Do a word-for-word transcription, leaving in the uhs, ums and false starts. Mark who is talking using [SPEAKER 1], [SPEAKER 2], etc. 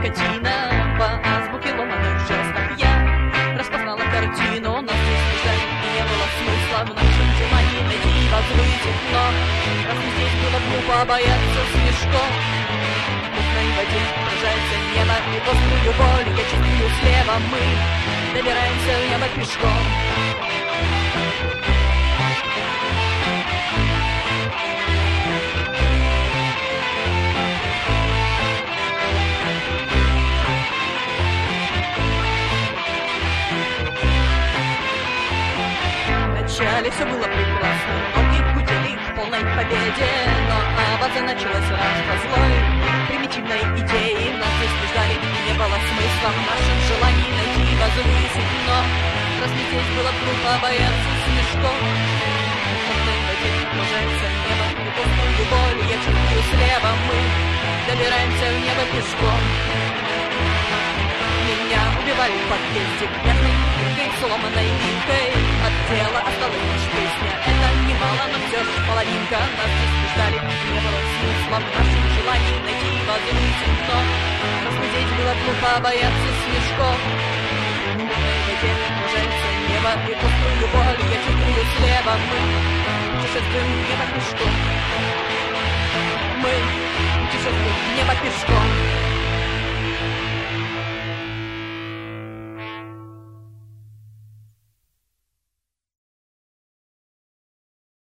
[SPEAKER 1] никотина. По азбуке ломаных жестов я распознала картину. Нас здесь ждать не было смысла в нашем желании найти возвысить, но раз мы здесь было глупо бояться снежков, в мутной воде отражается небо, и острую боль я чувствую слева. Мы добираемся в небо пешком. Вначале все было прекрасно, ноги гудели в полной победе, но авария началась раз по злой примитивной идеи. Нас здесь не ждали, и не было смысла в нашем желании найти возвысить, но раз мы здесь было глупо бояться снежков, в полной воде отражается небо, и острую боль я чувствую слева. Мы добираемся в небо пешком. Меня убивали в подъезде грязной дыркой, сломанной вилкой. От тела осталась лишь песня. Это немало, но все же половинка. Нас здесь не ждали, не было смысла в нашем желании найти возвысить, но раз мы здесь было глупо бояться снежков, в мутной воде отражается небо, и острую боль я чувствую слева. Мы путешествуем в небо пешком. Мы путешествуем в небо пешком.